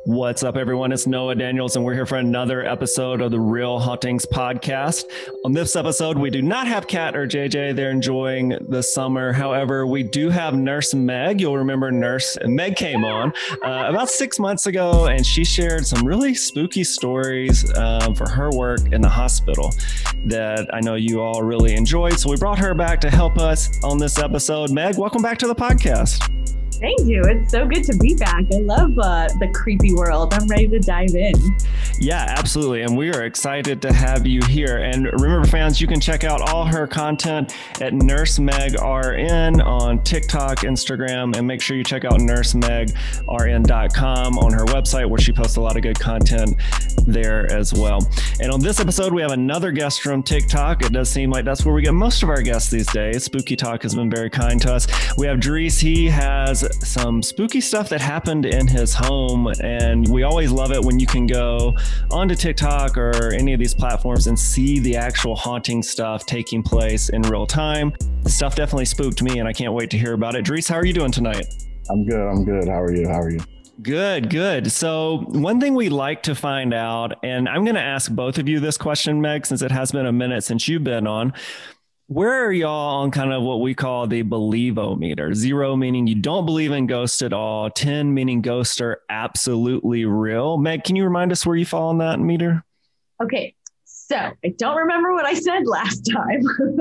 What's up, everyone? It's Noah Daniels, and we're here for another episode of the Real Hauntings podcast. On this episode, we do not have Kat or JJ. They're enjoying the summer. However, we do have Nurse Meg. You'll remember Nurse Meg came on about 6 months ago, and she shared some really spooky stories for her work in the hospital that I know you all really enjoyed. So we brought her back to help us on this episode. Meg, welcome back to the podcast. Thank you. It's so good to be back. I love the creepy world. I'm ready to dive in. Yeah, absolutely. And we are excited to have you here. And remember, fans, you can check out all her content at Nurse Meg RN on TikTok, Instagram, and make sure you check out nursemegrn.com on her website, where she posts a lot of good content there as well. And on this episode, we have another guest from TikTok. It does seem like that's where we get most of our guests these days. Spooky Talk has been very kind to us. We have Dries. He has some spooky stuff that happened in his home, and we always love it when you can go onto TikTok or any of these platforms and see the actual haunting stuff taking place in real time. The stuff definitely spooked me, and I can't wait to hear about it. Dries, how are you doing tonight? I'm good. How are you? Good. So one thing we like to find out, and I'm going to ask both of you this question, Meg, since it has been a minute since you've been on. Where are y'all on kind of what we call the Believometer? 0 meaning you don't believe in ghosts at all. 10 meaning ghosts are absolutely real. Meg, can you remind us where you fall on that meter? Okay, so I don't remember what I said last time.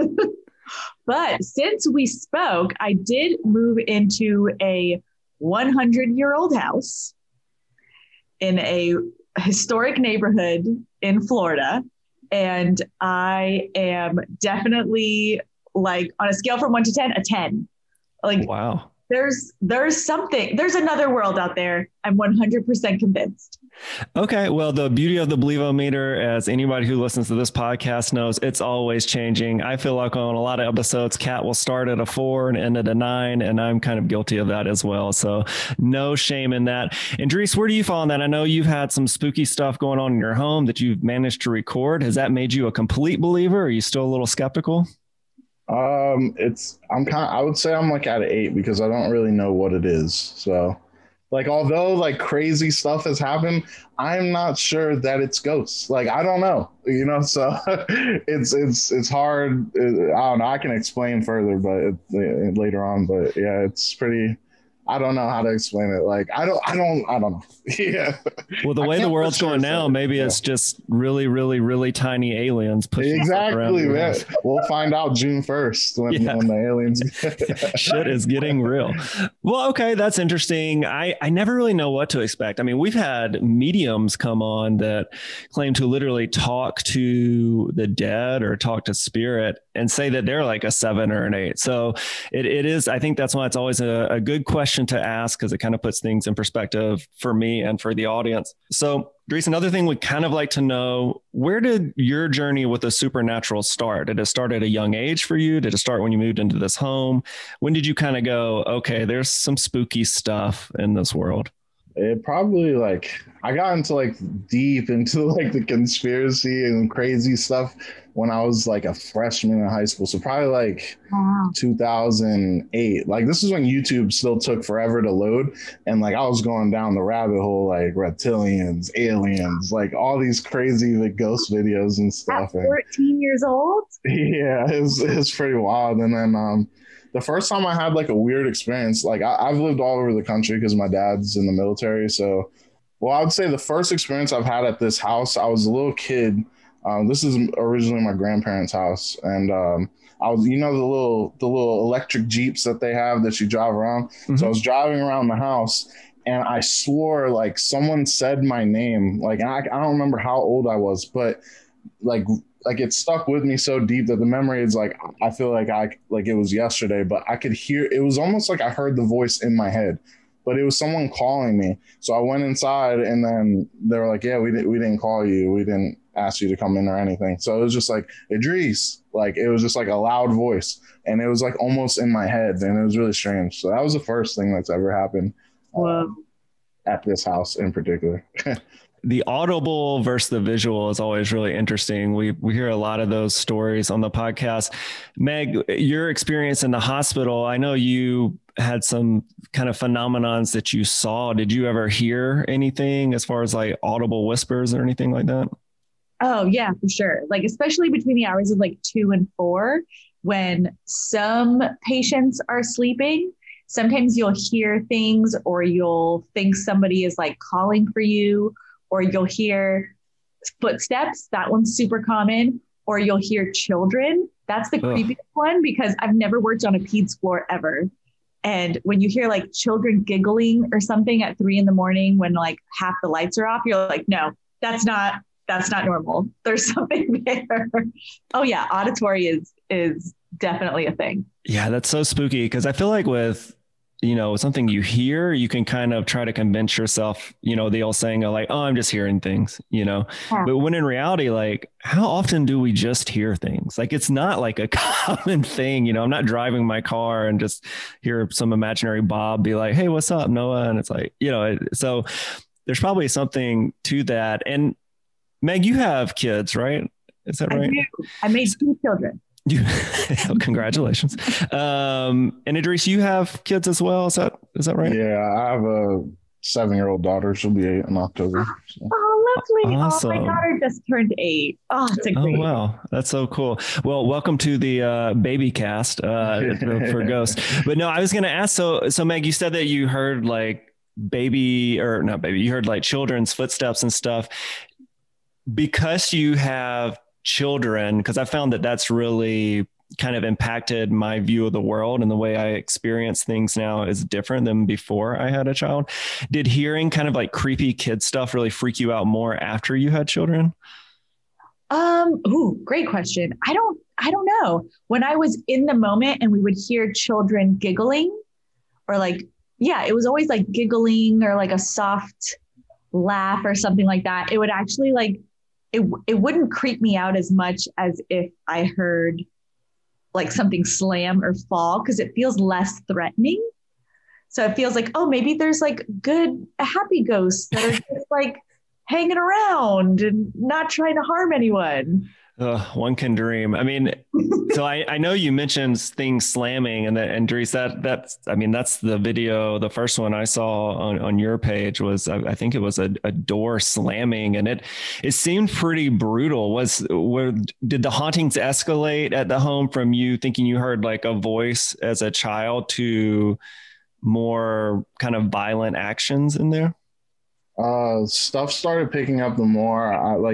But since we spoke, I did move into a 100-year-old house in a historic neighborhood in Florida. And I am definitely, like, on a scale from 1 to 10, a 10. Like, wow. There's another world out there. I'm 100% convinced. Okay. Well, the beauty of the Believometer, as anybody who listens to this podcast knows, it's always changing. I feel like on a lot of episodes, Kat will start at a 4 and end at a 9, and I'm kind of guilty of that as well. So no shame in that. And Dries, where do you fall on that? I know you've had some spooky stuff going on in your home that you've managed to record. Has that made you a complete believer? Or are you still a little skeptical? I would say I'm like at an 8 because I don't really know what it is. So, like, although like crazy stuff has happened, I'm not sure that it's ghosts. Like, I don't know, so it's hard. I don't know. I can explain further, but later on, but yeah, it's pretty, I don't know how to explain it. Like, I don't know. Yeah. Well, the way the world's going now, maybe it's just really, really, really tiny aliens pushing exactly, man. We'll find out June 1st when the aliens shit is getting real. Well, okay, that's interesting. I never really know what to expect. I mean, we've had mediums come on that claim to literally talk to the dead or talk to spirit and say that they're like a 7 or an 8. So it is, I think that's why it's always a good question to ask, because it kind of puts things in perspective for me and for the audience. So, Dries, another thing we kind of like to know, where did your journey with the supernatural start? Did it start at a young age for you? Did it start when you moved into this home? When did you kind of go, okay, there's some spooky stuff in this world? It probably, I got into deep into the conspiracy and crazy stuff when I was like a freshman in high school. So probably 2008. This is when YouTube still took forever to load. And I was going down the rabbit hole, reptilians, aliens, all these crazy ghost videos and stuff. At 14 years old? Yeah, it's pretty wild. And then the first time I had a weird experience, I've lived all over the country because my dad's in the military. So, I would say the first experience I've had at this house, I was a little kid. This is originally my grandparents' house. And I was, the little electric Jeeps that they have that you drive around. Mm-hmm. So I was driving around the house and I swore someone said my name. I don't remember how old I was, but it stuck with me so deep that the memory is I feel like it was yesterday, but I could hear, it was almost like I heard the voice in my head, but it was someone calling me. So I went inside and then they were like, yeah, we didn't call you. We didn't ask you to come in or anything. So it was just Idris, it was just a loud voice, and it was almost in my head, and it was really strange. So that was the first thing that's ever happened at this house in particular. the audible versus the visual is always really interesting. We hear a lot of those stories on the podcast. Meg, your experience in the hospital, I know you had some kind of phenomenons that you saw. Did you ever hear anything as far as like audible whispers or anything like that? Oh yeah, for sure. Like especially between the hours of like 2 and 4, when some patients are sleeping, sometimes you'll hear things or you'll think somebody is like calling for you, or you'll hear footsteps. That one's super common. Or you'll hear children. That's the creepiest one because I've never worked on a peds floor ever. And when you hear like children giggling or something at 3 a.m. when like half the lights are off, you're like, no, that's not normal. There's something there. Oh yeah. Auditory is definitely a thing. Yeah. That's so spooky. Cause I feel like with, something you hear, you can kind of try to convince yourself, the old saying of like, oh, I'm just hearing things, Yeah. But when in reality, like how often do we just hear things? Like, it's not like a common thing, I'm not driving my car and just hear some imaginary Bob be like, hey, what's up, Noah? And it's like, so there's probably something to that. And Meg, you have kids, right? Is that right? I do. I made 2 children. Congratulations. And Idris, you have kids as well. Is that right? Yeah, I have a 7-year-old daughter. She'll be 8 in October. So. Oh, lovely. Awesome. Oh, my daughter just turned 8. Oh, it's a great. Oh, wow. That's so cool. Well, welcome to the baby cast for Ghost. But no, I was going to ask, so Meg, you said that you heard like you heard like children's footsteps and stuff. Because you have children, because I found that that's really kind of impacted my view of the world, and the way I experience things now is different than before I had a child. Did hearing kind of like creepy kid stuff really freak you out more after you had children? Great question. I don't know. When I was in the moment and we would hear children giggling or like, yeah, it was always like giggling or like a soft laugh or something like that. It would actually like, it wouldn't creep me out as much as if I heard like something slam or fall, because it feels less threatening. So it feels like, oh, maybe there's like happy ghosts that are just like hanging around and not trying to harm anyone. One can dream. I mean, so I know you mentioned things slamming, and Dries, that's the video. The first one I saw on your page was, I think it was a door slamming, and it seemed pretty brutal. Did the hauntings escalate at the home from you thinking you heard like a voice as a child to more kind of violent actions in there? Stuff started picking up the more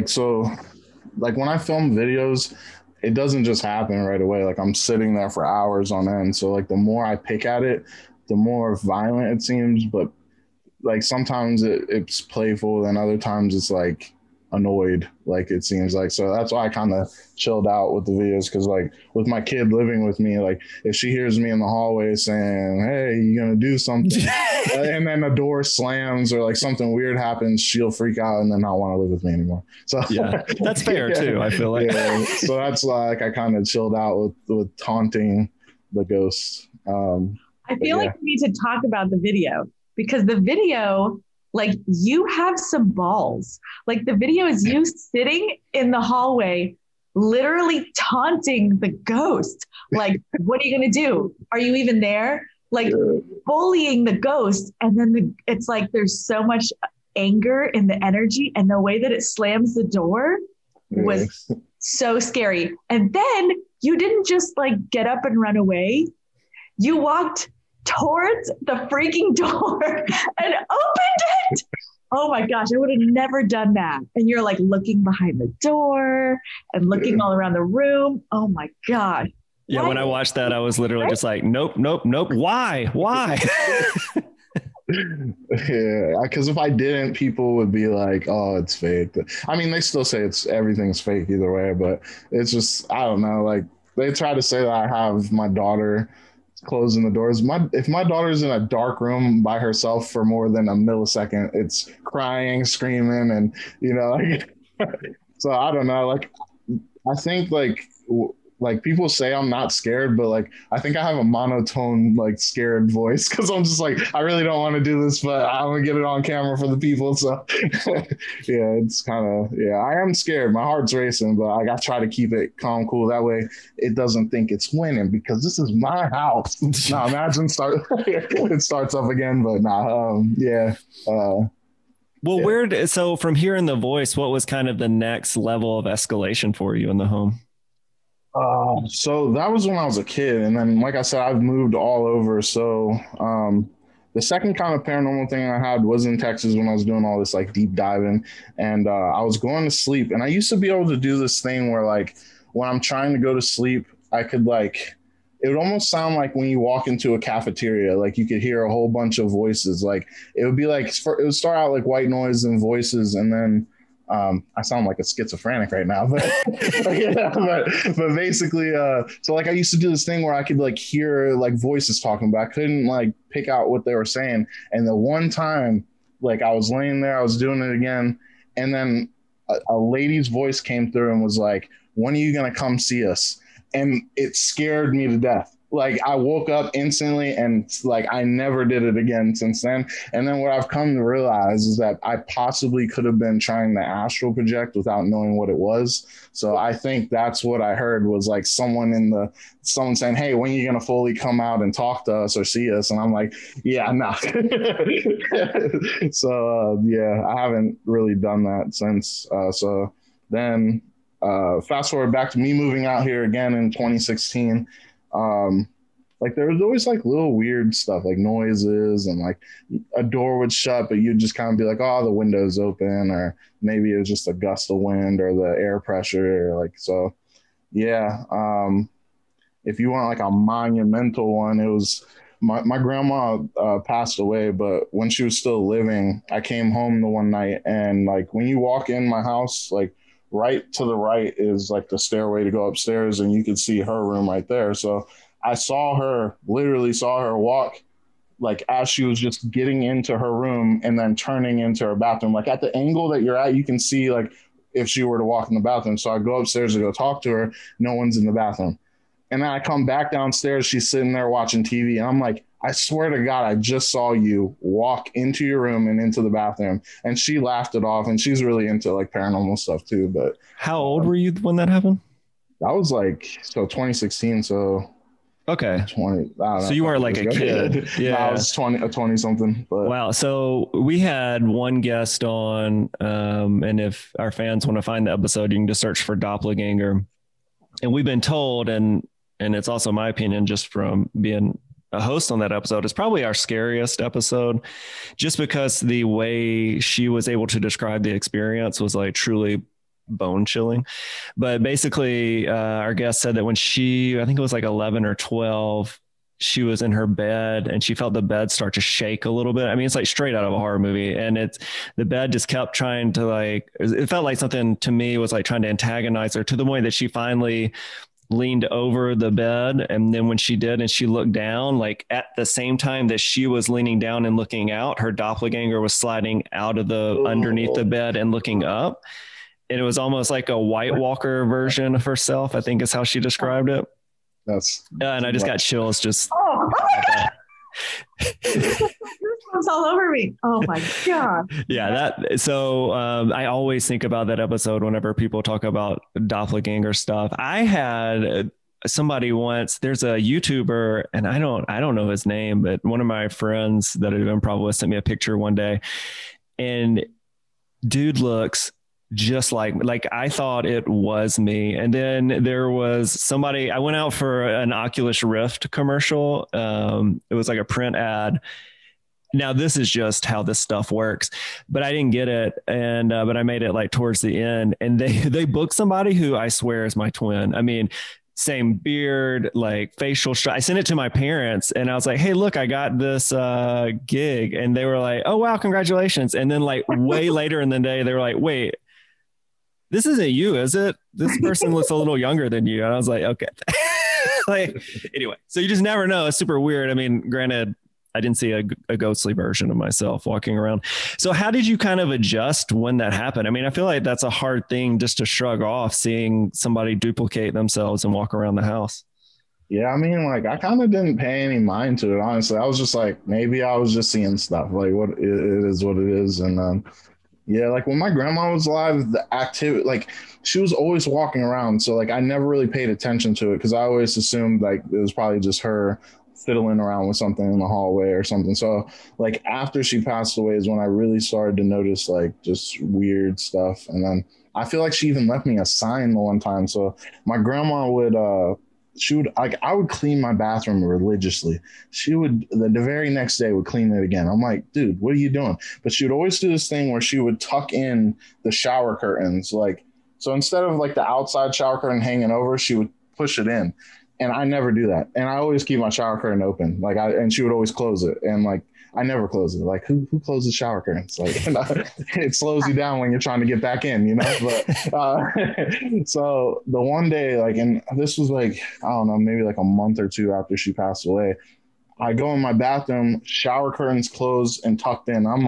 like when I film videos, it doesn't just happen right away. Like I'm sitting there for hours on end. So like the more I pick at it, the more violent it seems. But like sometimes it's playful, and other times it's like annoyed, like it seems like. So that's why I kind of chilled out with the videos, because like with my kid living with me, like if she hears me in the hallway saying, hey, you gonna do something, and then the door slams or like something weird happens, she'll freak out and then not want to live with me anymore. So yeah, that's fair too, I feel like. Yeah, so that's like I kind of chilled out with taunting the ghosts. I feel like we need to talk about the video, because the video, like, you have some balls. Like the video is you sitting in the hallway, literally taunting the ghost. Like, what are you going to do? Are you even there? Like bullying the ghost. And then it's like, there's so much anger in the energy, and the way that it slams the door was so scary. And then you didn't just like get up and run away. You walked towards the freaking door and opened it. Oh my gosh, I would have never done that. And you're like looking behind the door and looking all around the room. Oh my God. Yeah, when I watched that, I was literally just like, nope. Why? Yeah, because if I didn't, people would be like, oh, it's fake. I mean, they still say everything's fake either way, but it's just, I don't know. Like they try to say that I have my daughter closing the doors. If my daughter's in a dark room by herself for more than a millisecond, it's crying, screaming, and like, so I don't know. Like, I think like like people say I'm not scared, but like I think I have a monotone like scared voice because I'm just like I really don't want to do this, but I'm gonna get it on camera for the people. So yeah, it's kind of I am scared. My heart's racing, but I gotta try to keep it calm, cool. That way it doesn't think it's winning because this is my house. Now imagine it starts up again, but Well, so from hearing the voice, what was kind of the next level of escalation for you in the home? So that was when I was a kid, and then like I said, I've moved all over. So the second kind of paranormal thing I had was in Texas when I was doing all this like deep diving, and I was going to sleep, and I used to be able to do this thing where like when I'm trying to go to sleep, I could like it would almost sound like when you walk into a cafeteria, like you could hear a whole bunch of voices. Like it would be like it would start out like white noise and voices, and then I sound like a schizophrenic right now, but but basically, so like I used to do this thing where I could like hear like voices talking, but I couldn't like pick out what they were saying. And the one time, like I was laying there, I was doing it again, and then a lady's voice came through and was like, "When are you gonna come see us?" And it scared me to death. Like I woke up instantly and like I never did it again since then. And then what I've come to realize is that I possibly could have been trying to astral project without knowing what it was. So I think that's what I heard was like someone saying, "Hey, when are you gonna fully come out and talk to us or see us?" And I'm like, "Yeah, nah." So I haven't really done that since. So then fast forward back to me moving out here again in 2016. Like there was always like little weird stuff like noises and like a door would shut, but you'd just kind of be like, "Oh, the window's open," or maybe it was just a gust of wind or the air pressure. Like, so if you want like a monumental one, it was my grandma passed away, but when she was still living, I came home the one night and like when you walk in my house, like right to the right is like the stairway to go upstairs and you could see her room right there. So I literally saw her walk like as she was just getting into her room and then turning into her bathroom. Like at the angle that you're at, you can see like if she were to walk in the bathroom. So I go upstairs to go talk to her. No one's in the bathroom. And then I come back downstairs. She's sitting there watching TV. And I'm like, "I swear to God, I just saw you walk into your room and into the bathroom." And she laughed it off. And she's really into like paranormal stuff too. But how old were you when that happened? That was like, 2016. So okay. 20. So you weren't like a kid. Yeah. I was 20 something. But wow. So we had one guest on, and if our fans want to find the episode, you can just search for Doppelganger. And we've been told, and it's also my opinion, just from being a host on that episode, it's probably our scariest episode, just because the way she was able to describe the experience was like truly bone chilling. But basically, our guest said that when I think it was like 11 or 12, she was in her bed and she felt the bed start to shake a little bit. I mean, it's like straight out of a horror movie, and the bed just kept trying to it felt like something to me was like trying to antagonize her to the point that she finally leaned over the bed. And then when she did and she looked down, like at the same time that she was leaning down and looking out, her doppelganger was sliding out of underneath the bed and looking up. And it was almost like a White Walker version of herself, I think is how she described it. And I just got chills just. Oh. Goosebumps all over me. Oh my God. Yeah. So I always think about that episode whenever people talk about doppelganger stuff. I had somebody once, there's a YouTuber, and I don't know his name, but one of my friends that I did improv with sent me a picture one day, and dude looks just like I thought it was me. And then there was somebody, I went out for an Oculus Rift commercial. It was like a print ad. Now this is just how this stuff works, but I didn't get it. And, but I made it like towards the end, and they booked somebody who I swear is my twin. I mean, same beard, like facial I sent it to my parents and I was like, "Hey, look, I got this gig." And they were like, "Oh, wow, congratulations." And then like way later in the day, they were like, "Wait, this isn't you, is it? This person looks a little younger than you." And I was like, okay. Like, anyway, so you just never know. It's super weird. I mean, granted, I didn't see a ghostly version of myself walking around. So how did you kind of adjust when that happened? I mean, I feel like that's a hard thing just to shrug off, seeing somebody duplicate themselves and walk around the house. Yeah, I mean, like I kind of didn't pay any mind to it, honestly. I was just like, maybe I was just seeing stuff. Like it is what it is. And yeah, like when my grandma was alive, the activity, like she was always walking around. So like I never really paid attention to it because I always assumed like it was probably just her fiddling around with something in the hallway or something. So like after she passed away is when I really started to notice like just weird stuff. And then I feel like she even left me a sign the one time. So my grandma would she would like I would clean my bathroom religiously. She would the very next day would clean it again. I'm like, dude, what are you doing? But she would always do this thing where she would tuck in the shower curtains, like so instead of like the outside shower curtain hanging over, she would push it in. And I never do that. And I always keep my shower curtain open. Like and she would always close it. And like I never close it. Like who closes shower curtains? Like it slows you down when you're trying to get back in, you know. But so the one day, like, and this was like I don't know, maybe like a month or two after she passed away. I go in my bathroom, shower curtains closed and tucked in. I'm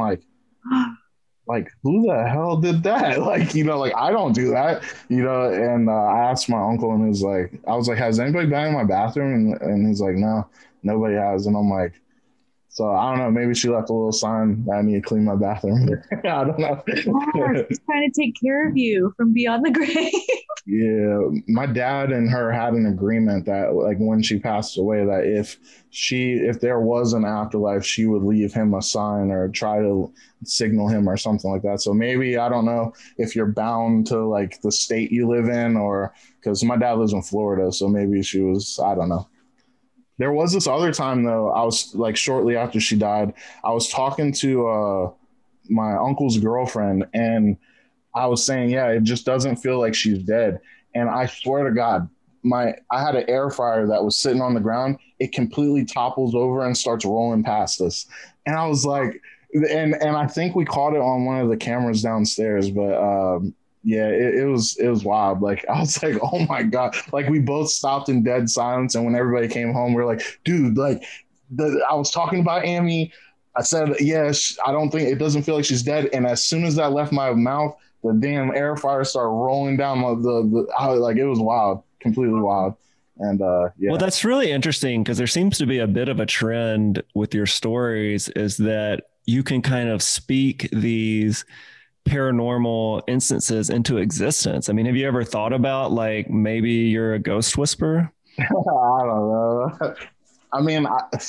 like who the hell did that? Like, you know, like I don't do that, you know. And I asked my uncle, and I was like, has anybody been in my bathroom? And he's like, no, nobody has. And I'm like, so I don't know, maybe she left a little sign that I need to clean my bathroom. I don't know. Yeah, she's trying to take care of you from beyond the grave. Yeah, my dad and her had an agreement that like when she passed away, that if there was an afterlife, she would leave him a sign or try to signal him or something like that. So maybe I don't know if you're bound to like the state you live in, or because my dad lives in Florida, so maybe she was, I don't know. There was this other time though, I was like shortly after she died, I was talking to my uncle's girlfriend, and I was saying, yeah, it just doesn't feel like she's dead. And I swear to God, I had an air fryer that was sitting on the ground. It completely topples over and starts rolling past us. And I was like, and I think we caught it on one of the cameras downstairs, but yeah, it was wild. Like I was like, oh my God. Like we both stopped in dead silence. And when everybody came home, we were like, dude, like I was talking about Amy. I said, yes, I don't think it doesn't feel like she's dead. And as soon as that left my mouth, the damn air fryer started rolling down like it was wild, completely wild. And yeah. Well, that's really interesting because there seems to be a bit of a trend with your stories is that you can kind of speak these paranormal instances into existence. I mean, have you ever thought about like maybe you're a ghost whisperer? I don't know. I mean,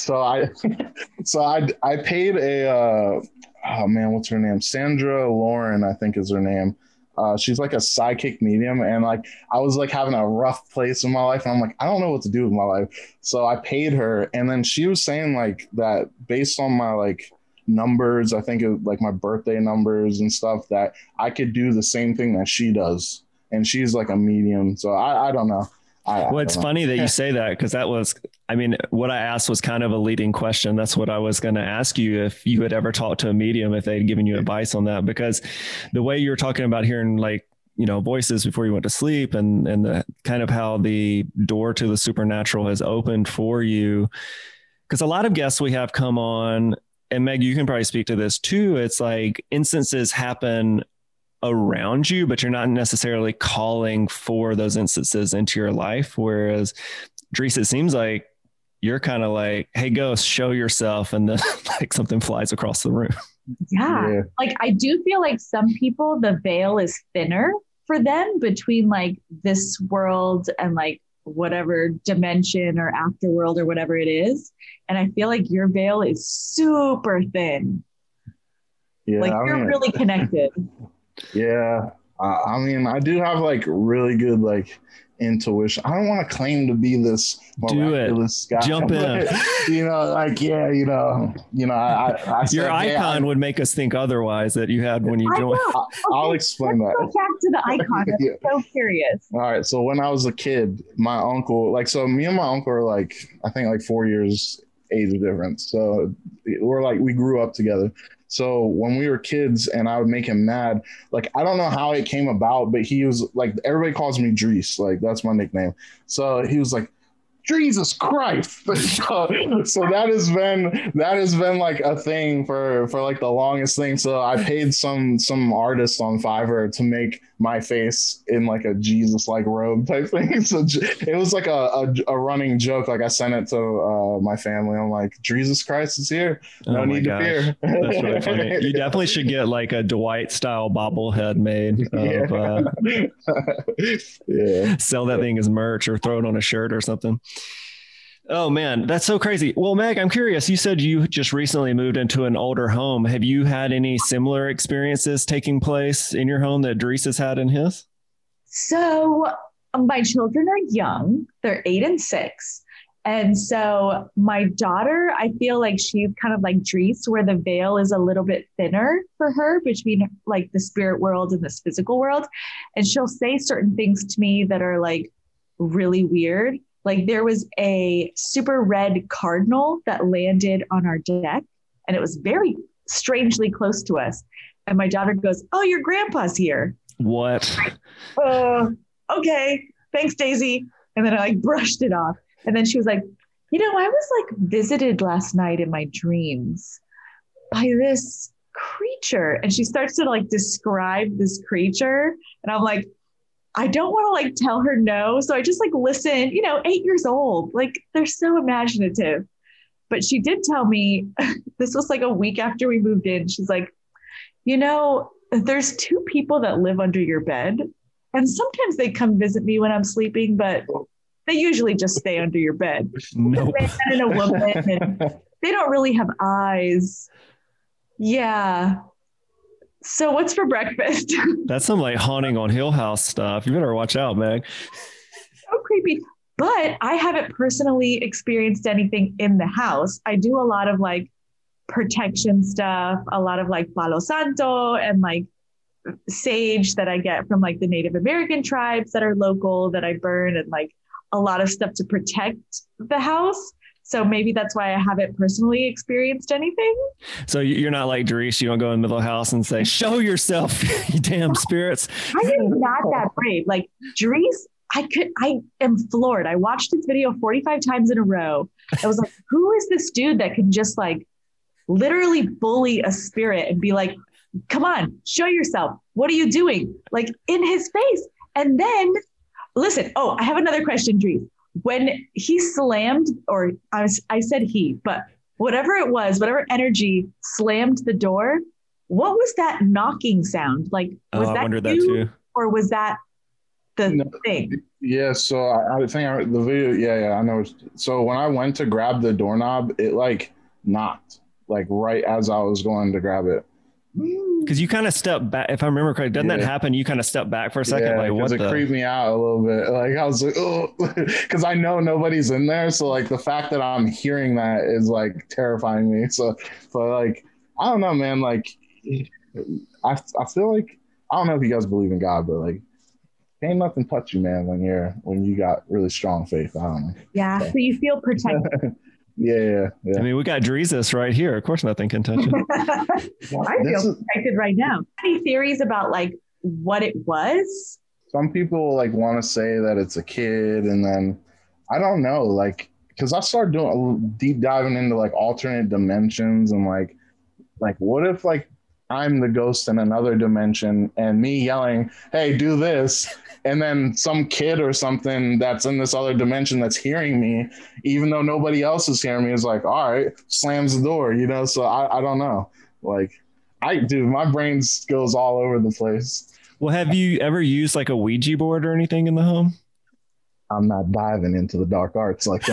I paid a oh man, what's her name? Sandra Lauren, I think is her name. She's like a psychic medium, and like I was like having a rough place in my life, and I'm like, I don't know what to do with my life. So I paid her, and then she was saying like that based on my like numbers, I think it was like my birthday numbers and stuff, that I could do the same thing that she does. And she's like a medium. So I don't know. Well, it's funny that you say that because that was, I mean, what I asked was kind of a leading question. That's what I was going to ask you, if you had ever talked to a medium, if they'd given you advice on that, because the way you're talking about hearing like, you know, voices before you went to sleep and the kind of how the door to the supernatural has opened for you. Because a lot of guests we have come on, and Meg, you can probably speak to this too. It's like instances happen around you, but you're not necessarily calling for those instances into your life. Whereas Dries, it seems like you're kind of like, hey, ghost, show yourself. And then like something flies across the room. Yeah. Like I do feel like some people, the veil is thinner for them between like this world and like whatever dimension or afterworld or whatever it is. And I feel like your veil is super thin. Yeah, like you're really connected. Yeah. I mean, I do have like really good like intuition. I don't want to claim to be this miraculous guy. Jump in. You know, like yeah, you know, I your icon would make us think otherwise that you had when you joined. I'll explain that. Go back to the icon. I'm so curious. All right. So when I was a kid, my uncle, like, so me and my uncle are like, I think like 4 years age difference. So we're like, we grew up together. So when we were kids and I would make him mad, like, I don't know how it came about, but he was like, everybody calls me Dries. Like, that's my nickname. So he was like, Jesus Christ. So that has been like a thing for like the longest thing. So I paid some artist on Fiverr to make my face in like a Jesus like robe type thing. So it was like a running joke. Like I sent it to my family. I'm like, Jesus Christ is here. No need to fear. That's really funny. You definitely should get like a Dwight style bobblehead made of sell that thing as merch or throw it on a shirt or something. Oh man, that's so crazy. Well, Meg, I'm curious. You said you just recently moved into an older home. Have you had any similar experiences taking place in your home that Dries has had in his? So my children are young. They're 8 and 6. And so my daughter, I feel like she's kind of like Dries, where the veil is a little bit thinner for her between like the spirit world and this physical world. And she'll say certain things to me that are like really weird. Like there was a super red cardinal that landed on our deck, and it was very strangely close to us. And my daughter goes, "Oh, your grandpa's here." What? Okay. Thanks, Daisy. And then I like brushed it off. And then she was like, "You know, I was like visited last night in my dreams by this creature." And she starts to like describe this creature. And I'm like, I don't want to like tell her no. So I just like listen, 8 years old, like they're so imaginative. But she did tell me, this was like a week after we moved in. She's like, there's 2 people that live under your bed. And sometimes they come visit me when I'm sleeping, but they usually just stay under your bed. Nope. A man and a woman, and they don't really have eyes. Yeah. So what's for breakfast? That's some like haunting on Hill House stuff. You better watch out, Meg. So creepy. But I haven't personally experienced anything in the house. I do a lot of like protection stuff, a lot of like Palo Santo and like sage that I get from like the Native American tribes that are local that I burn, and like a lot of stuff to protect the house. So maybe that's why I haven't personally experienced anything. So you're not like Dries. You don't go in the middle of the house and say, "Show yourself, you damn spirits." I am not that brave. Like Dries, I am floored. I watched his video 45 times in a row. I was like, who is this dude that can just like literally bully a spirit and be like, "Come on, show yourself. What are you doing?" Like in his face. And then listen, I have another question, Dries. When he slammed, or I said he, but whatever it was, whatever energy slammed the door, what was that knocking sound? Like, was I that wondered you, that too. or was that the thing? Yeah, so I think the video, yeah, I know. So when I went to grab the doorknob, it like knocked, like right as I was going to grab it. Because you kind of step back, if I remember correctly. Doesn't that happen? You kind of step back for a second. Like, what? It creeped me out a little bit. Like I was like, oh, because I know nobody's in there. So like the fact that I'm hearing that is like terrifying me. So, but like I don't know, man. Like I feel like I don't know if you guys believe in God, but like ain't nothing touch you, man. When you got really strong faith. I don't know. Yeah. So you feel protected. Yeah. I mean, we got Dries right here. Of course, nothing can touch it. I feel protected right now. Any theories about like what it was? Some people like want to say that it's a kid, and then I don't know, like because I started doing deep diving into like alternate dimensions and like what if like I'm the ghost in another dimension and me yelling, "Hey, do this." And then some kid or something that's in this other dimension that's hearing me, even though nobody else is hearing me, is like, all right, slams the door, So I don't know. Like, my brain goes all over the place. Well, have you ever used like a Ouija board or anything in the home? I'm not diving into the dark arts like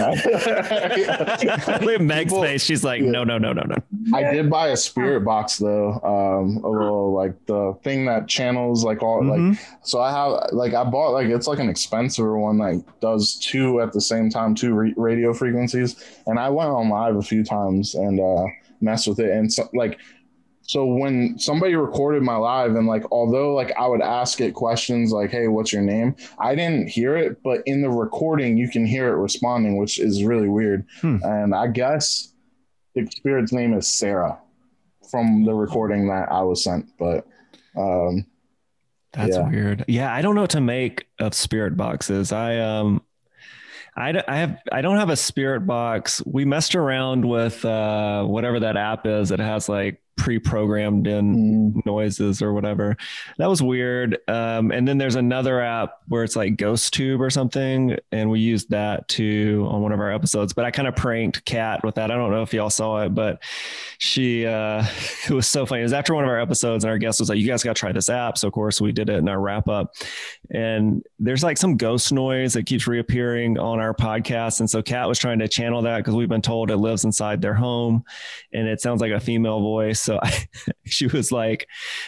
that. Look at Meg's face. She's like, no. I did buy a spirit box though. A little like the thing that channels like all like. So I have like I bought like it's like an expensive one that does 2 at the same time, 2 radio frequencies. And I went on live a few times and messed with it. And so when somebody recorded my live and like, although like I would ask it questions like, "Hey, what's your name?" I didn't hear it, but in the recording, you can hear it responding, which is really weird. And I guess the spirit's name is Sarah from the recording that I was sent. But that's weird. Yeah. I don't know what to make of spirit boxes. I don't have a spirit box. We messed around with whatever that app is that has like pre-programmed in noises or whatever. That was weird. And then there's another app where it's like GhostTube or something, and we used that too on one of our episodes. But I kind of pranked Kat with that. I don't know if y'all saw it, but she it was so funny. It was after one of our episodes, and our guest was like, "You guys got to try this app." So of course we did it in our wrap up. And there's like some ghost noise that keeps reappearing on our podcast, and so Kat was trying to channel that because we've been told it lives inside their home, and it sounds like a female voice. So she was like,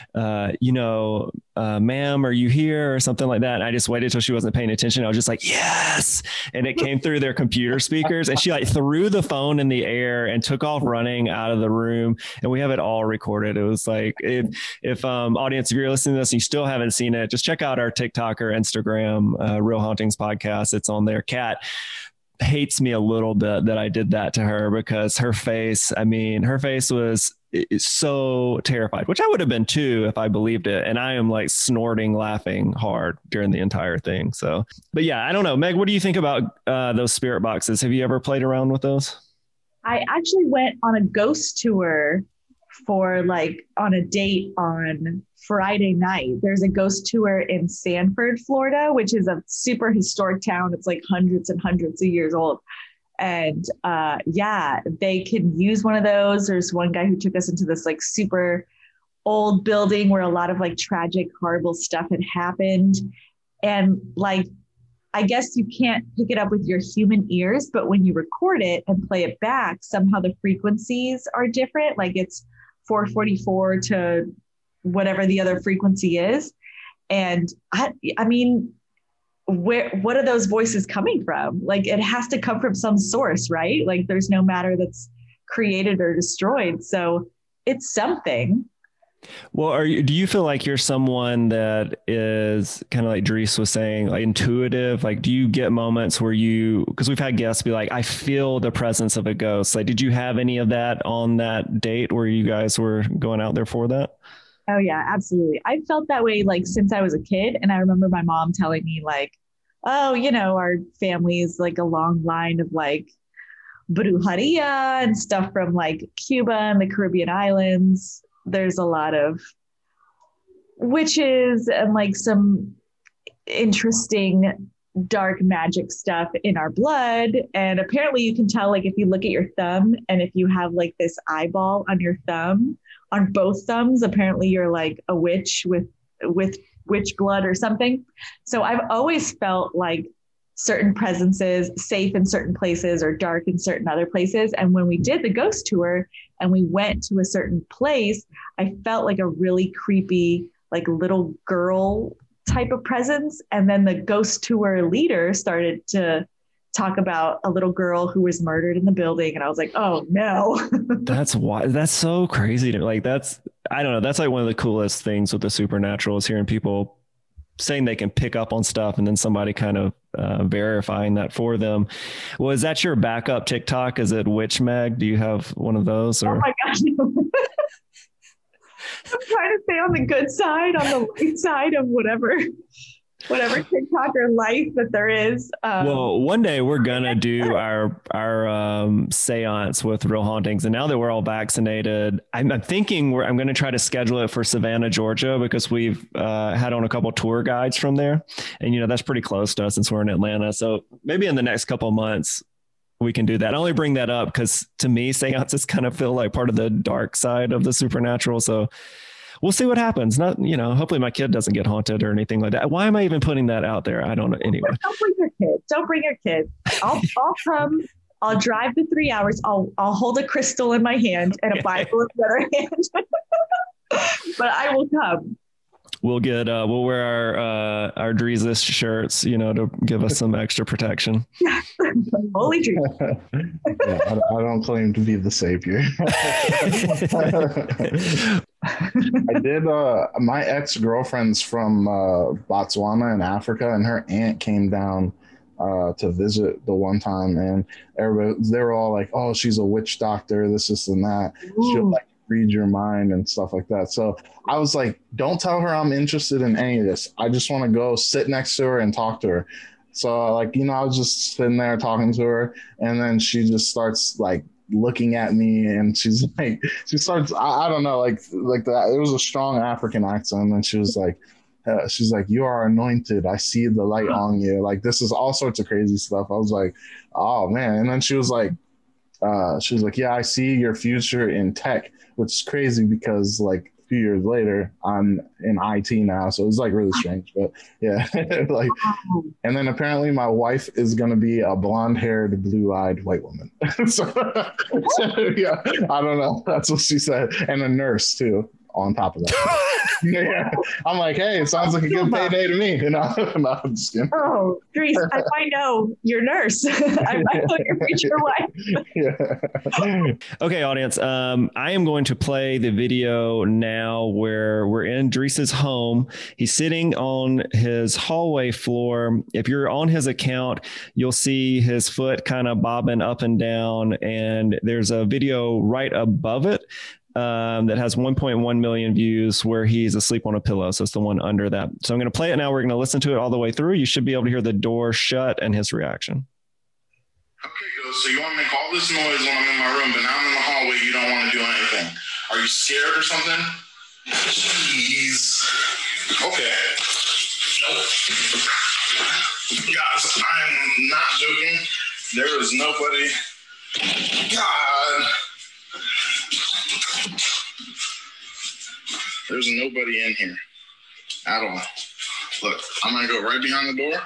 ma'am, are you here or something like that? And I just waited till she wasn't paying attention. I was just like, yes. And it came through their computer speakers, and she like threw the phone in the air and took off running out of the room. And we have it all recorded. It was like, if audience, if you're listening to this and you still haven't seen it, just check out our TikTok or Instagram, Real Hauntings Podcast. It's on there. Kat hates me a little bit that I did that to her because her face was so terrified, which I would have been too if I believed it. And I am like snorting, laughing hard during the entire thing. So, but yeah, I don't know. Meg, what do you think about those spirit boxes? Have you ever played around with those? I actually went on a ghost tour on a date on Friday night. There's a ghost tour in Sanford, Florida, which is a super historic town. It's like hundreds and hundreds of years old. And they can use one of those. There's one guy who took us into this like super old building where a lot of like tragic, horrible stuff had happened. And like, I guess you can't pick it up with your human ears, but when you record it and play it back, somehow the frequencies are different. Like it's 444 to whatever the other frequency is. And I mean, what are those voices coming from? Like it has to come from some source, right? Like there's no matter that's created or destroyed. So it's something. Well, do you feel like you're someone that is kind of like Dries was saying, like intuitive? Like, do you get moments where because we've had guests be like, I feel the presence of a ghost. Like, did you have any of that on that date where you guys were going out there for that? Oh yeah, absolutely. I felt that way like since I was a kid. And I remember my mom telling me like, oh, our family is like a long line of like brujeria and stuff from like Cuba and the Caribbean islands. There's a lot of witches and like some interesting dark magic stuff in our blood. And apparently you can tell, like, if you look at your thumb and if you have like this eyeball on your thumb, on both thumbs, apparently you're like a witch with witch blood or something. So I've always felt like certain presences safe in certain places or dark in certain other places. And when we did the ghost tour and we went to a certain place, I felt like a really creepy, like little girl type of presence. And then the ghost tour leader started to talk about a little girl who was murdered in the building. And I was like, oh no. That's why. That's so crazy to like, I don't know. That's like one of the coolest things with the supernatural is hearing people saying they can pick up on stuff and then somebody kind of verifying that for them. Well, is that your backup TikTok? Is it Witch Meg? Do you have one of those? Or? Oh my gosh. I'm trying to stay on the good side, on the light side of whatever TikToker life that there is. Well, one day we're gonna do our seance with Real Hauntings, and now that we're all vaccinated, I'm thinking I'm gonna try to schedule it for Savannah, Georgia, because we've had on a couple tour guides from there, and that's pretty close to us since we're in Atlanta. So maybe in the next couple of months we can do that. I only bring that up because to me, seances kind of feel like part of the dark side of the supernatural. So we'll see what happens. Not, hopefully my kid doesn't get haunted or anything like that. Why am I even putting that out there? I don't know. Anyway. Don't bring your kids. I'll come. I'll drive the 3 hours. I'll hold a crystal in my hand and a Bible in the other hand. But I will come. We'll wear our Dries shirts, to give us some extra protection. Holy Dries. Yeah, I don't claim to be the savior. I did. My ex-girlfriend's from Botswana in Africa, and her aunt came down to visit the one time, and they were all like, "Oh, she's a witch doctor. This, and that. She'll like read your mind and stuff like that." So I was like, "Don't tell her I'm interested in any of this. I just want to go sit next to her and talk to her." So like, you know, I was just sitting there talking to her, and then she just starts like looking at me, and she's like, she starts, I don't know, like that. It was a strong African accent, and she's like, you are anointed. I see the light on you. Like, this is all sorts of crazy stuff. I was like, oh man. And then she was like, yeah, I see your future in tech, which is crazy because like a few years later, I'm in IT now. So it was like really strange, but yeah, like, and then apparently my wife is going to be a blonde haired, blue eyed white woman. So yeah, I don't know. That's what she said. And a nurse too, on top of that. Yeah, I'm like, hey, it sounds like a good payday to me. You know, no, I'm just kidding. Oh, Dries, I might know your nurse. I might know your future wife. Yeah. Okay, audience. I am going to play the video now where we're in Dries's home. He's sitting on his hallway floor. If you're on his account, you'll see his foot kind of bobbing up and down, and there's a video right above it that has 1.1 million views where he's asleep on a pillow. So it's the one under that. So I'm going to play it now. We're going to listen to it all the way through. You should be able to hear the door shut and his reaction. Okay, good. So you want to make all this noise when I'm in my room, but now I'm in the hallway. You don't want to do anything. Are you scared or something? Jeez. Okay. Guys, I'm not joking. There is nobody. God. There's nobody in here at all. Look, I'm going to go right behind the door.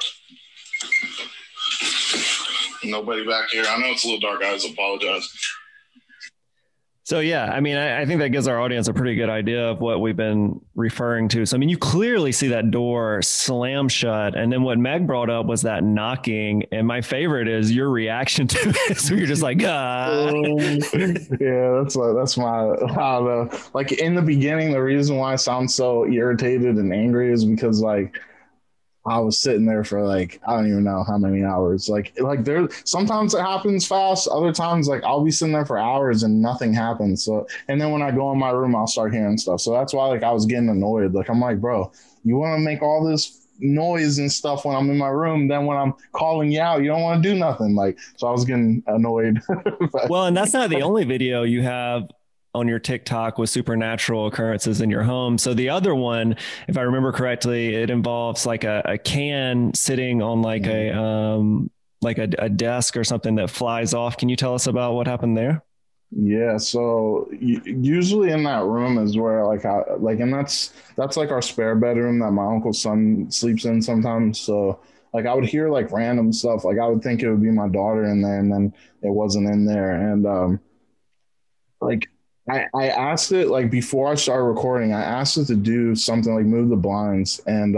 Nobody back here. I know it's a little dark, guys. Apologize. So, yeah, I mean, I think that gives our audience a pretty good idea of what we've been referring to. So, I mean, you clearly see that door slam shut. And then what Meg brought up was that knocking. And my favorite is your reaction to it. So you're just like, ah. Yeah, that's my, I don't know. Like in the beginning, the reason why I sound so irritated and angry is because like, I was sitting there for like, I don't even know how many hours. Like there, sometimes it happens fast. Other times, like I'll be sitting there for hours and nothing happens. So, and then when I go in my room, I'll start hearing stuff. So that's why like I was getting annoyed. Like, I'm like, bro, you want to make all this noise and stuff when I'm in my room. Then when I'm calling you out, you don't want to do nothing. Like, so I was getting annoyed. Well, and that's not the only video you have on your TikTok with supernatural occurrences in your home. So the other one, if I remember correctly, it involves like a can sitting on like a desk or something that flies off. Can you tell us about what happened there? Yeah, so usually in that room is where and that's like our spare bedroom that my uncle's son sleeps in sometimes. So like I would hear like random stuff. Like I would think it would be my daughter in there, and then it wasn't in there. And like I asked it like before I started recording, I asked it to do something like move the blinds, and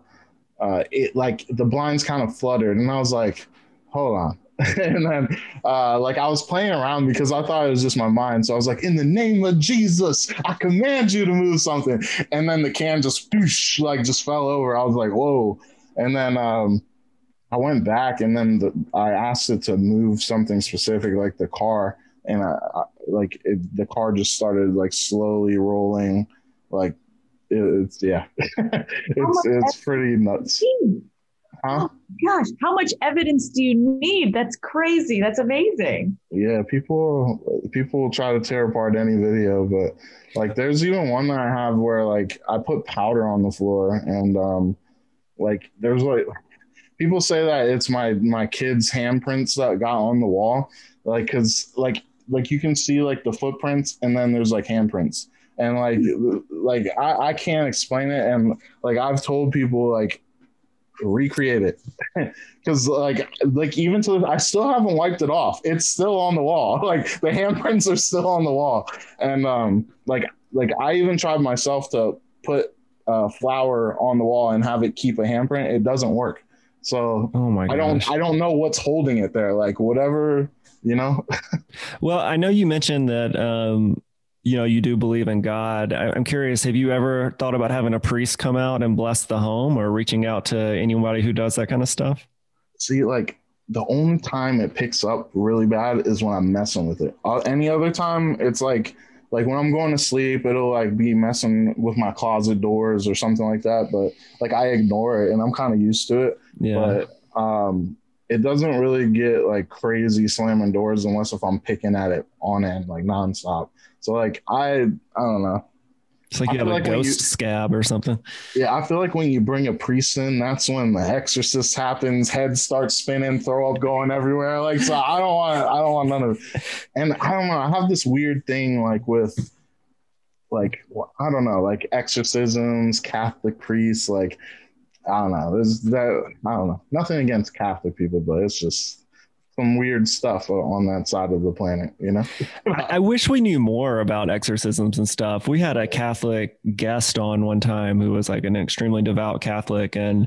it like the blinds kind of fluttered, and I was like, hold on. And then like I was playing around because I thought it was just my mind. So I was like, in the name of Jesus, I command you to move something. And then the can just whoosh, like just fell over. I was like, whoa. And then I went back, and then I asked it to move something specific, like the car. And the car just started like slowly rolling. Like it's yeah, it's pretty nuts. Huh? Oh, gosh, how much evidence do you need? That's crazy. That's amazing. Yeah, people try to tear apart any video, but like there's even one that I have where like I put powder on the floor, and like there's like people say that it's my kids' handprints that got on the wall, like because like you can see like the footprints, and then there's like handprints, and like I can't explain it, and like I've told people like recreate it because like even to I still haven't wiped it off. It's still on the wall. Like the handprints are still on the wall, and like I even tried myself to put flour on the wall and have it keep a handprint. It doesn't work. So oh my gosh. I don't know what's holding it there. Like whatever, you know. Well, I know you mentioned that you do believe in God. I'm curious, have you ever thought about having a priest come out and bless the home, or reaching out to anybody who does that kind of stuff? See, like the only time it picks up really bad is when I'm messing with it. Any other time, it's like when I'm going to sleep, it'll like be messing with my closet doors or something like that. But like I ignore it, and I'm kind of used to it. Yeah. It doesn't really get like crazy slamming doors unless if I'm picking at it on end like nonstop. So like I don't know. It's like you have a ghost scab or something. Yeah, I feel like when you bring a priest in, that's when the exorcist happens, heads start spinning, throw up going everywhere. Like, so I don't want none of it. And I don't know, I have this weird thing like with like I don't know, like exorcisms, Catholic priests, like I don't know. There's that I don't know. Nothing against Catholic people, but it's just some weird stuff on that side of the planet, you know? I wish we knew more about exorcisms and stuff. We had a Catholic guest on one time who was like an extremely devout Catholic, and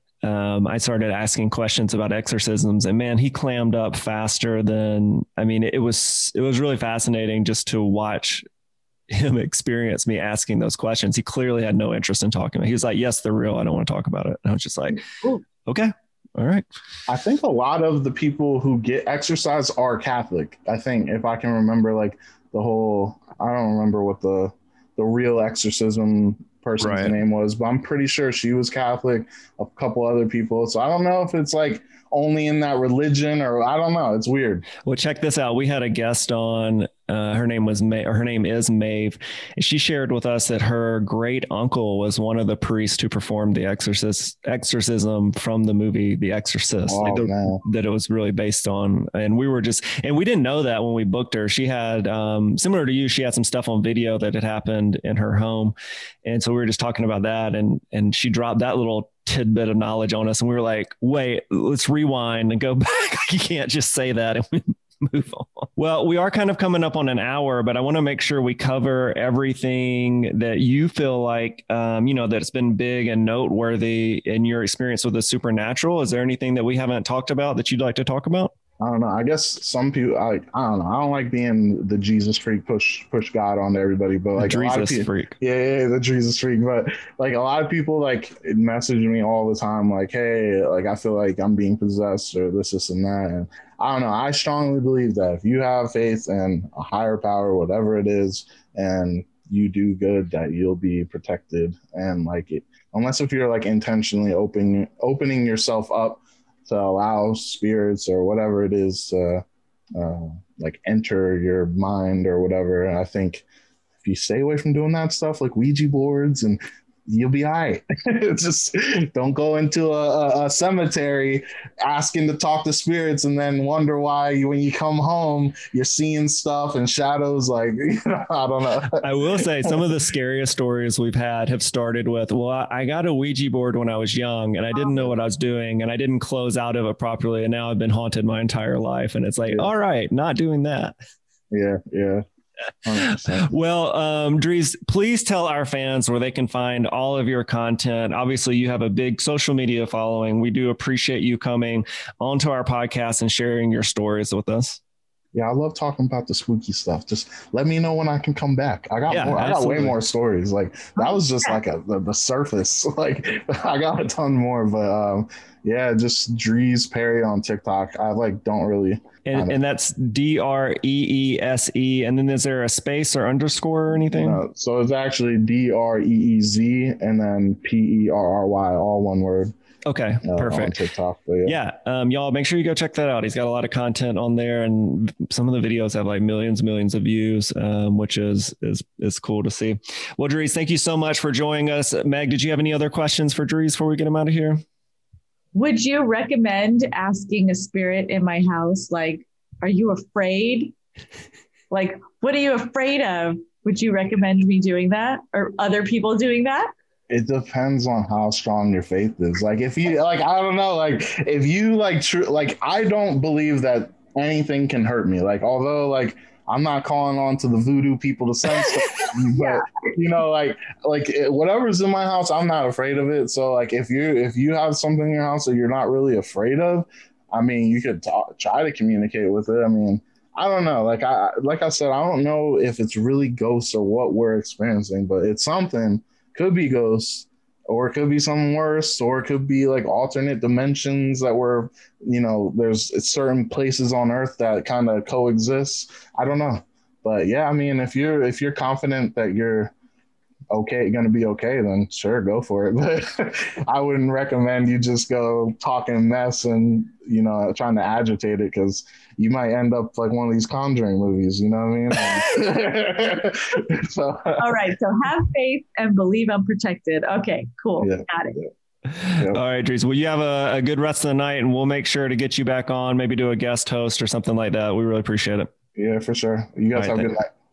I started asking questions about exorcisms, and man, he clammed up faster than, I mean, it was really fascinating just to watch him experience me asking those questions. He clearly had no interest in talking. He was like, yes, they're real. I don't want to talk about it. And I was just like, okay. All right. I think a lot of the people who get exercise are Catholic. I think if I can remember like the whole, I don't remember what the real exorcism person's name was, but I'm pretty sure she was Catholic, a couple other people. So I don't know if it's like only in that religion or I don't know. It's weird. Well, check this out. We had a guest on, her name is Maeve. And she shared with us that her great uncle was one of the priests who performed the exorcism from the movie The Exorcist, that it was really based on. And we didn't know that when we booked her. She had, similar to you, she had some stuff on video that had happened in her home. And so we were just talking about that, and she dropped that little tidbit of knowledge on us, and we were like, wait, let's rewind and go back. You can't just say that and we move on. Well, we are kind of coming up on an hour, but I want to make sure we cover everything that you feel like, that's been big and noteworthy in your experience with the supernatural. Is there anything that we haven't talked about that you'd like to talk about? I don't know. I guess some people, I don't know. I don't like being the Jesus freak, push God onto everybody, but like the Jesus freak. Yeah, the Jesus freak. But like a lot of people like message me all the time, like, hey, like I feel like I'm being possessed or this and that. And I don't know. I strongly believe that if you have faith in a higher power, whatever it is, and you do good, that you'll be protected. And like it, unless if you're like intentionally opening yourself up to allow spirits or whatever it is like enter your mind or whatever. And I think if you stay away from doing that stuff like Ouija boards, and you'll be all right. Just don't go into a cemetery asking to talk to spirits and then wonder why when you come home you're seeing stuff and shadows. Like, I don't know. I will say some of the scariest stories we've had have started with, well, I got a Ouija board when I was young and I didn't know what I was doing and I didn't close out of it properly, and now I've been haunted my entire life. And it's like, all right, not doing that. Yeah. 100%. Well, Dries, please tell our fans where they can find all of your content. Obviously, you have a big social media following. We do appreciate you coming onto our podcast and sharing your stories with us. Yeah, I love talking about the spooky stuff. Just let me know when I can come back. I got way more stories. Like that was just like the surface. Like I got a ton more, but yeah, just Dries Perry on TikTok. I like don't really. And that's DREESE. And then is there a space or underscore or anything? No, so it's actually DREEZ and then PERRY, all one word. Okay, perfect. On TikTok, yeah. Y'all make sure you go check that out. He's got a lot of content on there, and some of the videos have like millions of views, which is cool to see. Well, Dries, thank you so much for joining us. Meg, did you have any other questions for Dries before we get him out of here? Would you recommend asking a spirit in my house, like, are you afraid? Like, what are you afraid of? Would you recommend me doing that or other people doing that? It depends on how strong your faith is. Like if you like, I don't know, like if you like like I don't believe that anything can hurt me. Like although like I'm not calling on to the voodoo people to send stuff, but you know, like whatever's in my house, I'm not afraid of it. So like if you have something in your house that you're not really afraid of, I mean, you could try to communicate with it. I mean, I don't know. Like I said, I don't know if it's really ghosts or what we're experiencing, but it's something. Could be ghosts, or it could be something worse, or it could be like alternate dimensions that were, you know, there's certain places on Earth that kind of coexist. I don't know, but yeah, I mean, if you're confident that you're going to be okay, then sure, go for it. But I wouldn't recommend you just go talking mess and, you know, trying to agitate it, because you might end up like one of these Conjuring movies, you know what I mean? So, all right. So have faith and believe I'm protected. Okay, cool. Yeah. Got it. Yeah. Yep. All right, Dries. Well, you have a good rest of the night, and we'll make sure to get you back on, maybe do a guest host or something like that. We really appreciate it. Yeah, for sure. You guys have a good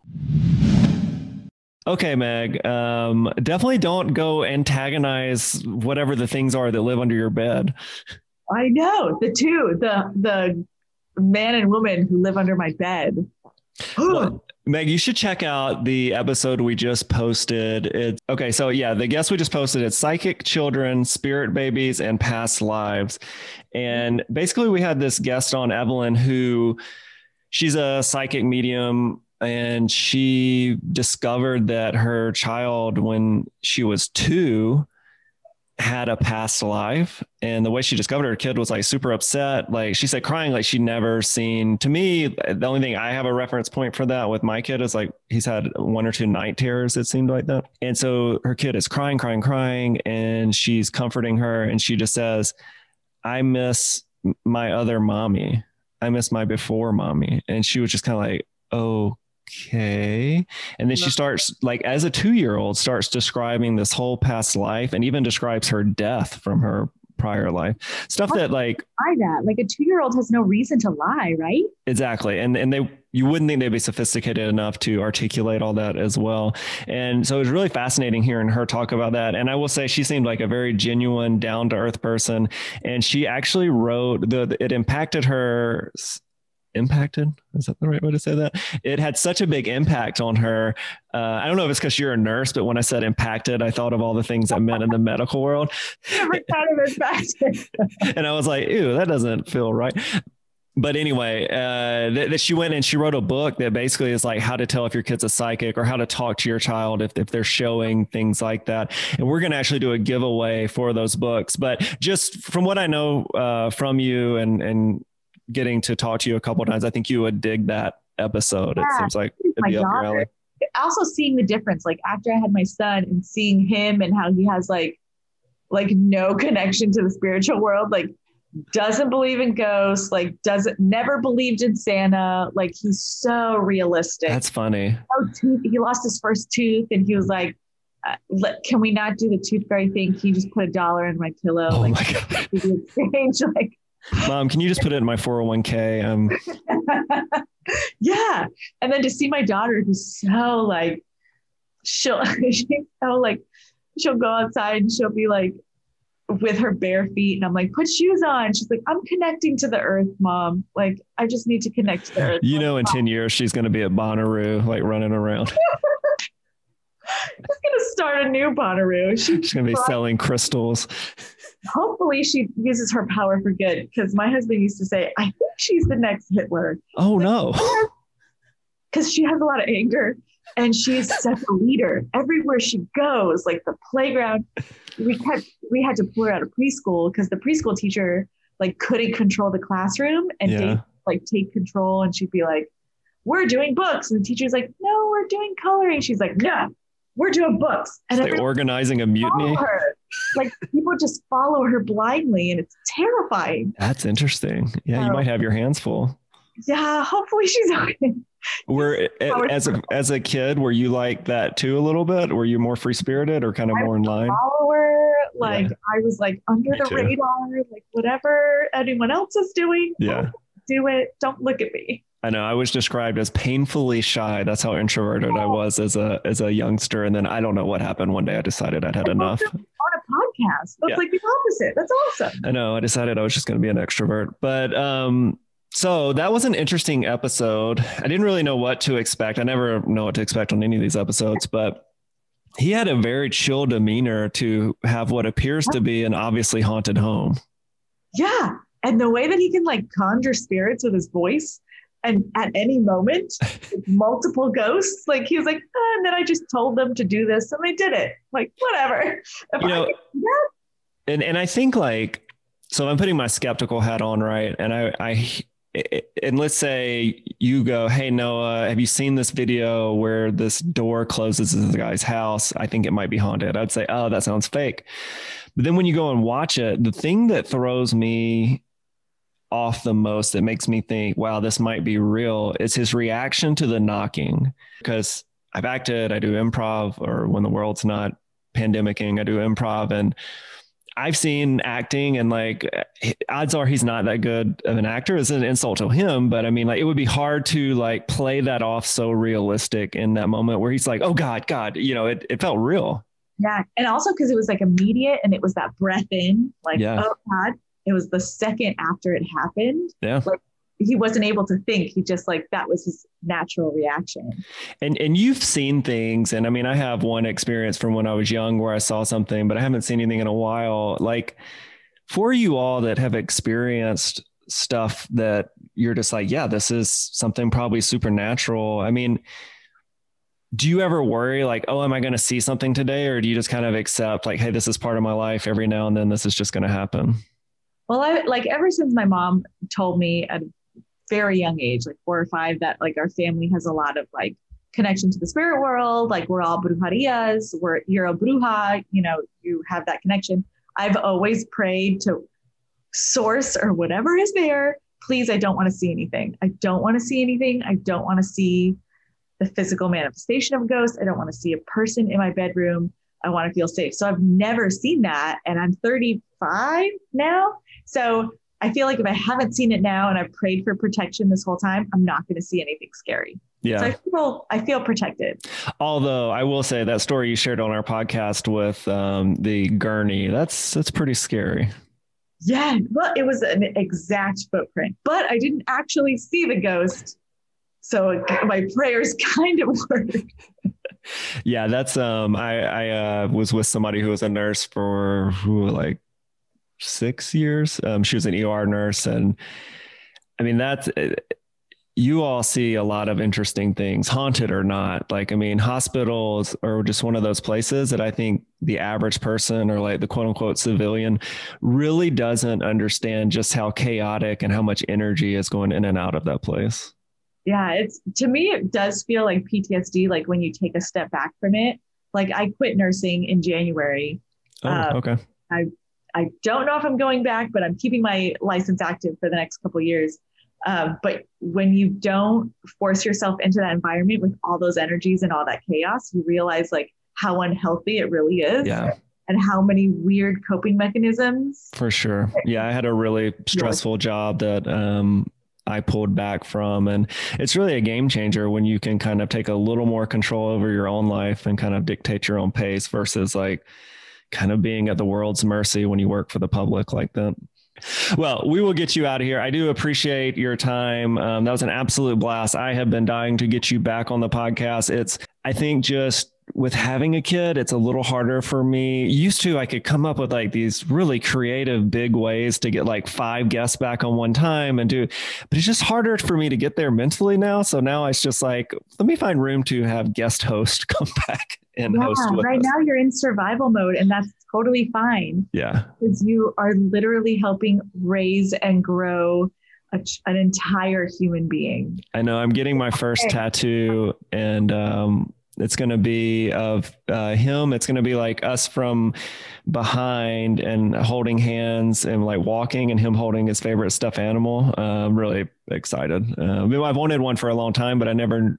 night. Okay, Meg. Definitely don't go antagonize whatever the things are that live under your bed. I know the man and woman who live under my bed. Well, Meg, you should check out the episode we just posted. The guest we just posted, it's Psychic Children, Spirit Babies, and Past Lives. And basically we had this guest on, Evelyn, who she's a psychic medium, and she discovered that her child, when she was 2, had a past life. And the way she discovered her kid was like super upset. Like she said, crying like she'd never seen. To me, the only thing I have a reference point for that with my kid is like he's had 1 or 2 night terrors. It seemed like that. And so her kid is crying, and she's comforting her. And she just says, I miss my other mommy. I miss my before mommy. And she was just kind of like, okay. And then she starts, like, as a 2-year-old, starts describing this whole past life, and even describes her death from her prior life. Stuff that, like, a 2-year-old has no reason to lie, right? Exactly. And you wouldn't think they'd be sophisticated enough to articulate all that as well. And so it was really fascinating hearing her talk about that. And I will say she seemed like a very genuine, down to earth person. And she actually wrote it impacted her. Impacted? Is that the right way to say that? It had such a big impact on her. I don't know if it's because you're a nurse, but when I said impacted, I thought of all the things that meant in the medical world. Never thought of impacted. And I was like, ew, that doesn't feel right. But anyway, that she went and she wrote a book that basically is like how to tell if your kid's a psychic, or how to talk to your child if they're showing things like that. And we're going to actually do a giveaway for those books. But just from what I know from you and getting to talk to you a couple of times, I think you would dig that episode. Yeah, it seems like it'd be up your alley. Also seeing the difference, like after I had my son and seeing him and how he has like no connection to the spiritual world, like doesn't believe in ghosts, like never believed in Santa. Like he's so realistic. That's funny. He lost his first tooth and he was like, can we not do the tooth fairy thing? Can you just put $1 in my pillow? Oh like, my God. Exchange, like, Mom, can you just put it in my 401k? Yeah. And then to see my daughter, who's so like, she'll go outside and she'll be like with her bare feet. And I'm like, put shoes on. She's like, I'm connecting to the earth, Mom. Like, I just need to connect to the earth. You know, in 10 years, she's going to be at Bonnaroo, like running around. She's going to start a new Bonnaroo. She's going to be selling crystals. Hopefully she uses her power for good, because my husband used to say, I think she's the next Hitler. Oh, no. Because she has a lot of anger and she's such a leader. Everywhere she goes, like the playground, we had to pull her out of preschool because the preschool teacher like couldn't control the classroom, and they like take control, and she'd be like, we're doing books. And the teacher's like, no, we're doing coloring. She's like, no, we're doing books. And they're organizing a mutiny. Like people just follow her blindly, and it's terrifying. That's interesting. Yeah, you might have your hands full. Yeah, hopefully she's okay. As a kid, were you like that too a little bit? Were you more free spirited or kind of more in line? Follower, like I was like under the radar, like whatever anyone else is doing. Yeah, do it. Don't look at me. I know I was described as painfully shy. That's how introverted I was as a youngster. And then I don't know what happened. One day I decided I'd had enough. On a podcast. That's like the opposite. That's awesome. I know. I decided I was just going to be an extrovert. But so that was an interesting episode. I didn't really know what to expect. I never know what to expect on any of these episodes, but he had a very chill demeanor to have what appears to be an obviously haunted home. Yeah. And the way that he can like conjure spirits with his voice. And at any moment, multiple ghosts, like he was like, and then I just told them to do this and they did it. Like, whatever. And I think like, so I'm putting my skeptical hat on, right? And and let's say you go, hey, Noah, have you seen this video where this door closes in the guy's house? I think it might be haunted. I'd say, oh, that sounds fake. But then when you go and watch it, the thing that throws me off the most, that makes me think, wow, this might be real, is his reaction to the knocking. Because I've acted, I do improv, or when the world's not pandemicking, I do improv, and I've seen acting, and like odds are he's not that good of an actor. It's an insult to him, but I mean, like, it would be hard to like play that off so realistic in that moment where he's like, oh God, it felt real. Yeah. And also because it was like immediate, and it was that breath in, like, oh God. It was the second after it happened. Yeah. Like, he wasn't able to think. He just, like, that was his natural reaction. And you've seen things. And I mean, I have one experience from when I was young where I saw something, but I haven't seen anything in a while. Like, for you all that have experienced stuff that you're just like, yeah, this is something probably supernatural. I mean, do you ever worry like, oh, am I going to see something today? Or do you just kind of accept like, hey, this is part of my life, every now and then this is just going to happen? Well, ever since my mom told me at a very young age, like 4 or 5, that like our family has a lot of like connection to the spirit world. Like, we're all brujarias, you're a bruja, you have that connection. I've always prayed to source or whatever is there. Please, I don't want to see anything. I don't want to see anything. I don't want to see the physical manifestation of a ghost. I don't want to see a person in my bedroom. I want to feel safe. So I've never seen that. And I'm 35 now. So I feel like if I haven't seen it now and I've prayed for protection this whole time, I'm not going to see anything scary. Yeah. So I feel protected. Although I will say that story you shared on our podcast with the gurney, that's pretty scary. Yeah. Well, it was an exact footprint, but I didn't actually see the ghost. So my prayers kind of worked. Yeah, that's I was with somebody who was a nurse for like 6 years. She was an ER nurse, and I mean, that's, you all see a lot of interesting things, haunted or not. Like, I mean, hospitals are just one of those places that I think the average person, or like the quote unquote civilian, really doesn't understand just how chaotic and how much energy is going in and out of that place. Yeah, to me, it does feel like PTSD, like when you take a step back from it. Like, I quit nursing in January. Oh, okay. I don't know if I'm going back, but I'm keeping my license active for the next couple of years. But when you don't force yourself into that environment with all those energies and all that chaos, you realize like how unhealthy it really is. Yeah. And how many weird coping mechanisms. For sure. Yeah, I had a really stressful job that I pulled back from. And it's really a game changer when you can kind of take a little more control over your own life and kind of dictate your own pace versus like kind of being at the world's mercy when you work for the public like that. Well, we will get you out of here. I do appreciate your time. That was an absolute blast. I have been dying to get you back on the podcast. I think just with having a kid, it's a little harder for me. Used to, I could come up with like these really creative, big ways to get like 5 guests back on one time but it's just harder for me to get there mentally now. So now it's just like, let me find room to have guest host come back and host with right us. Now you're in survival mode, and that's totally fine. Yeah. Because you are literally helping raise and grow an entire human being. I know. I'm getting my first tattoo, and it's going to be of him. It's going to be like us from behind and holding hands and like walking, and him holding his favorite stuffed animal. I'm really excited. I've wanted one for a long time, but I never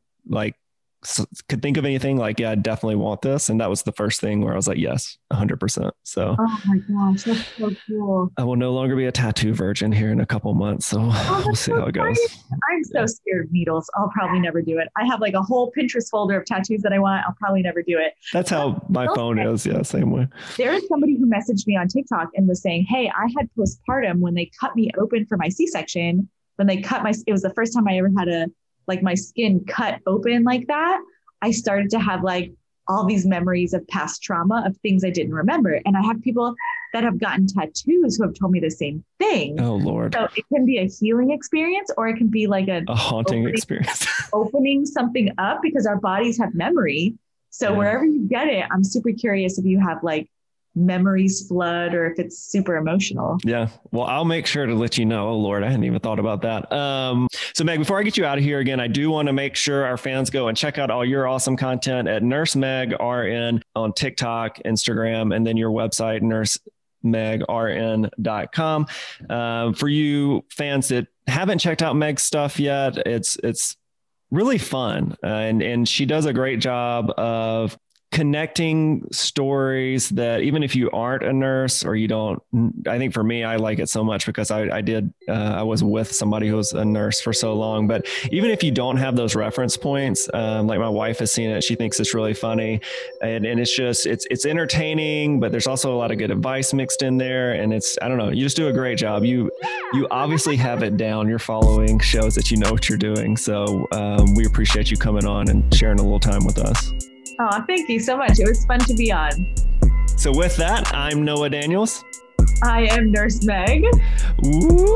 could think of anything like, yeah, I definitely want this. And that was the first thing where I was like, yes, 100%. So, oh my gosh, that's so cool. I will no longer be a tattoo virgin here in a couple months. So we'll see how it goes. I'm so scared of needles. I'll probably never do it. I have like a whole Pinterest folder of tattoos that I want. I'll probably never do it. That's how my phone is. Yeah. Same way. There is somebody who messaged me on TikTok and was saying, hey, I had postpartum when they cut me open for my C-section. When they cut it was the first time I ever had my skin cut open like that. I started to have like all these memories of past trauma of things I didn't remember. And I have people that have gotten tattoos who have told me the same thing. Oh Lord. So it can be a healing experience, or it can be like a haunting experience, opening something up, because our bodies have memory. So wherever you get it, I'm super curious if you have like memories flood or if it's super emotional. Yeah. Well, I'll make sure to let you know. Oh, Lord, I hadn't even thought about that. So, Meg, before I get you out of here again, I do want to make sure our fans go and check out all your awesome content at Nurse Meg RN on TikTok, Instagram, and then your website, nursemegrn.com. For you fans that haven't checked out Meg's stuff yet, it's really fun. And she does a great job of connecting stories that even if you aren't a nurse or you don't, I think for me, I like it so much because I was with somebody who was a nurse for so long, but even if you don't have those reference points, like my wife has seen it, she thinks it's really funny and it's just, it's entertaining, but there's also a lot of good advice mixed in there. And I don't know, you just do a great job. You obviously have it down. You're following shows that you know what you're doing. So we appreciate you coming on and sharing a little time with us. Oh, thank you so much. It was fun to be on. So with that, I'm Noah Daniels. I am Nurse Meg. Ooh.